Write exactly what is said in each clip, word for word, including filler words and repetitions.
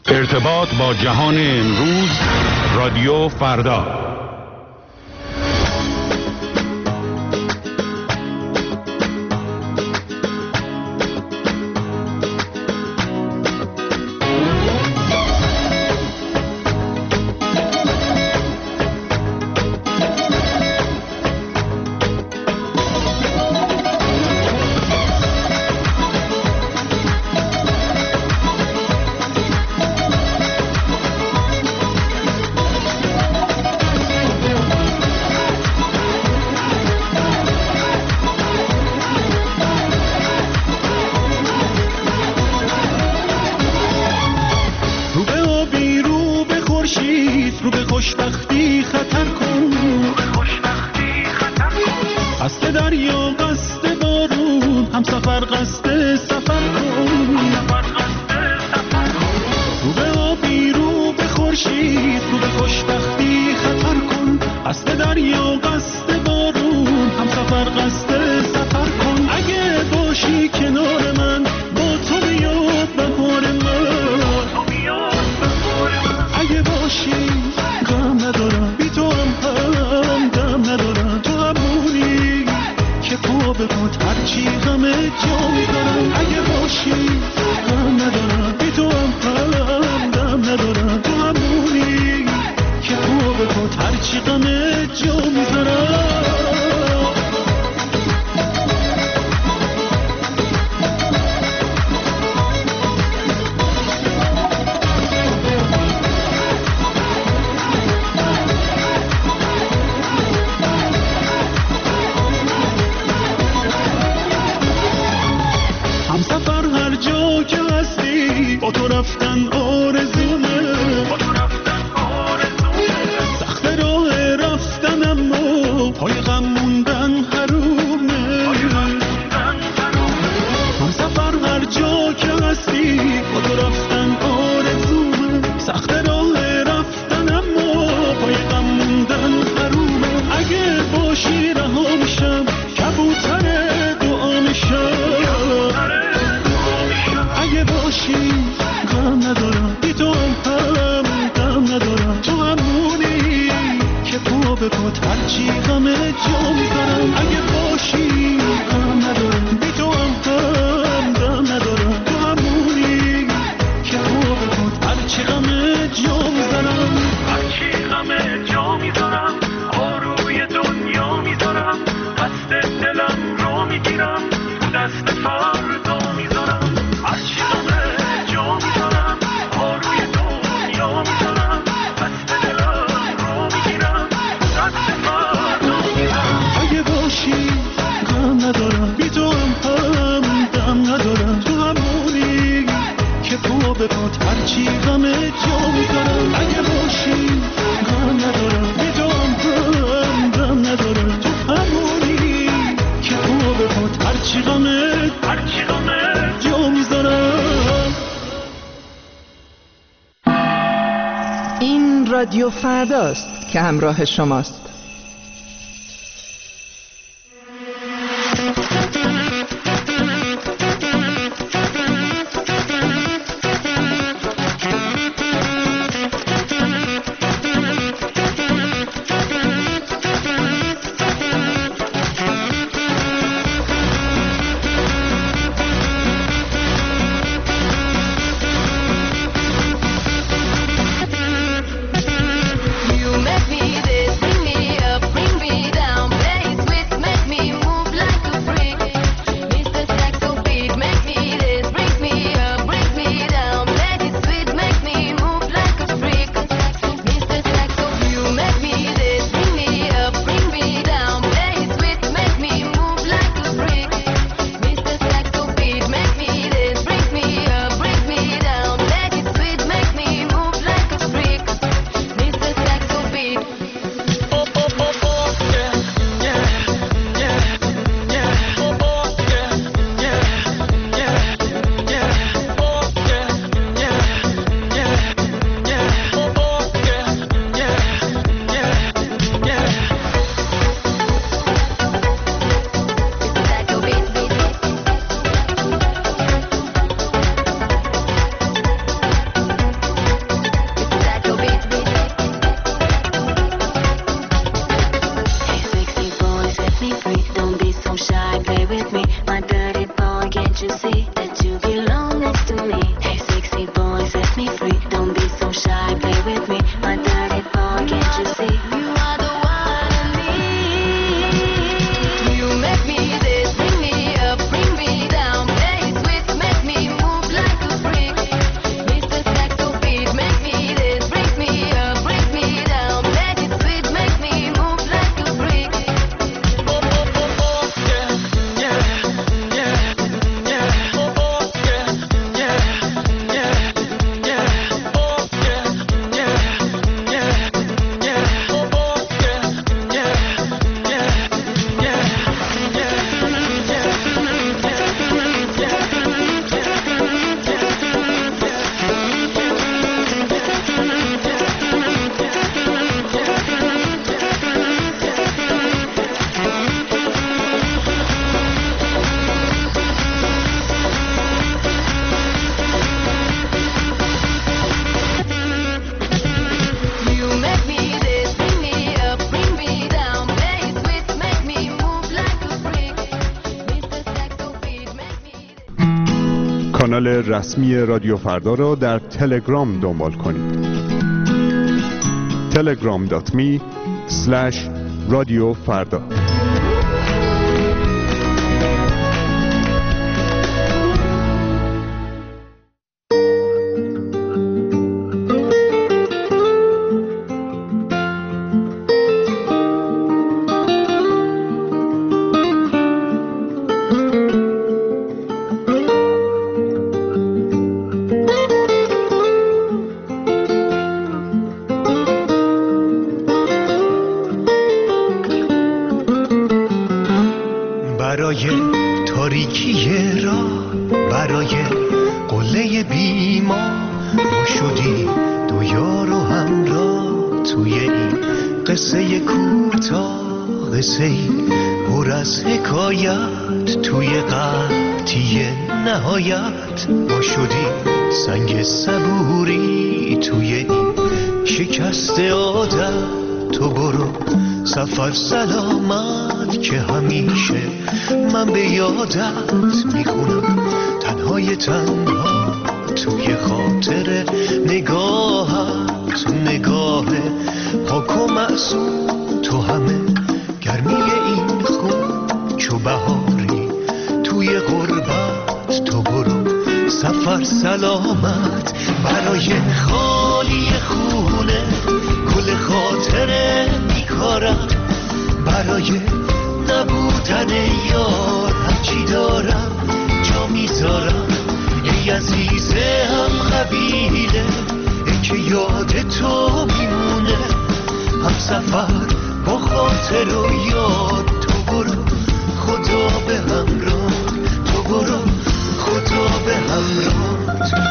ارتباط با جهان امروز، رادیو فردا. رادیو فرداست که همراه شماست. You make me this, bring me کانال رسمی رادیو فردا را در تلگرام دنبال کنید. تلگرام دات می اسلش رادیو فردا. برای تاریکی را، برای قله بیما ما شدیم دو یار و همراه توی این قصه کوتاه، قصه ای پر از حکایت توی قحطی نهایت. ما شدیم سنگ صبوری توی این شکست عادت. تو برو سفر سلامت که همیشه من به یادت میخونم تنهای تنها توی خاطر نگاهت. نگاه پاک و معصوم تو همه گرمی این خون چو بهاری توی غربت. تو برو سفر سلامت برای خالی خونه گل خاطره میکارم، برای نبودن یار هرچی دارم جا میذارم. ای عزیزه هم قبیله ای که یاد تو میمونه، هم سفر با خاطر و یاد. تو برو خدا به همراه، تو برو خدا به همراه.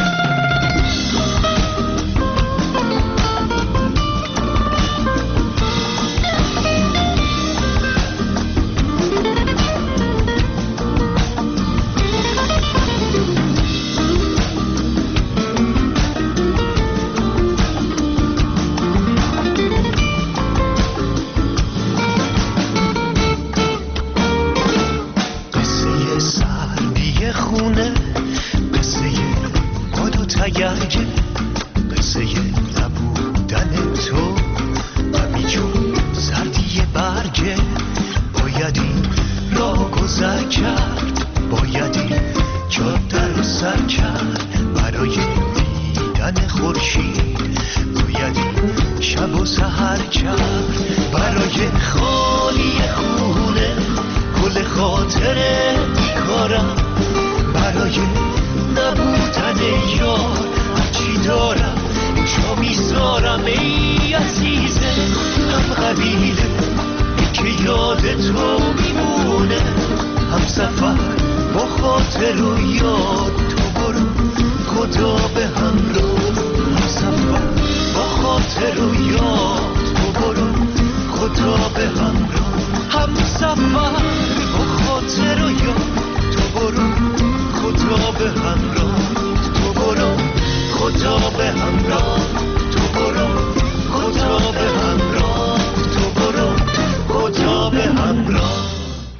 گرگه قصه نبودن تو همیجون سردی برگه. باید این را گذر کرد، باید این جاده رو سر کرد برای دیدن خورشید. باید این شب و سحر کرد برای خالی خونه گل خاطره میکارم، برای نبودن یار هرچی دارم جا میذارم. ای عزیزه هم قبیله که یاد تو میمونه، هم سفر با خاطر و یاد. تو برو خدا به همراه، هم سفر با خاطر و یاد. تو برو خدا به همراه، هم سفر با خاطر و یاد. تو برو خدا به همراه، تو برو خدا به همراه. تو برو خدا به همراه، تو برو خدا به همراه.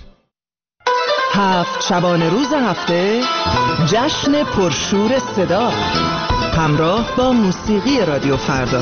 هفت شبانه روز هفته جشن پرشور صدا همراه با موسیقی رادیو فردا.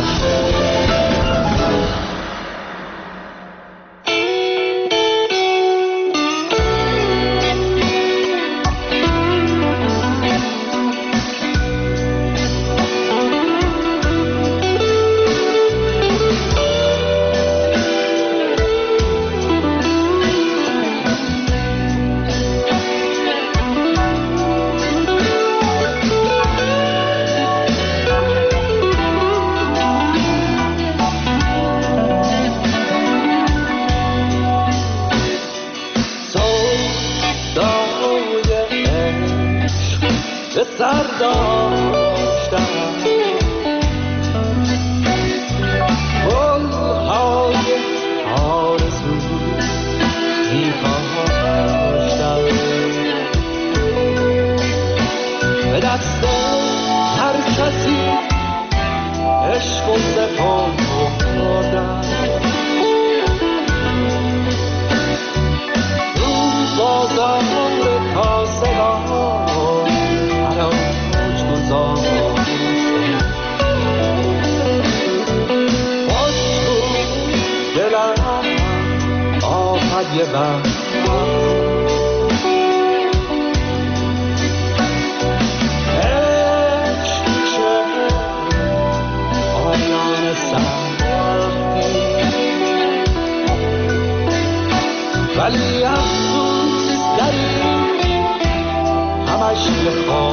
بازار کاسبان آزاد باز بود دلم آمد یه وقت ولی افسوس داری همش به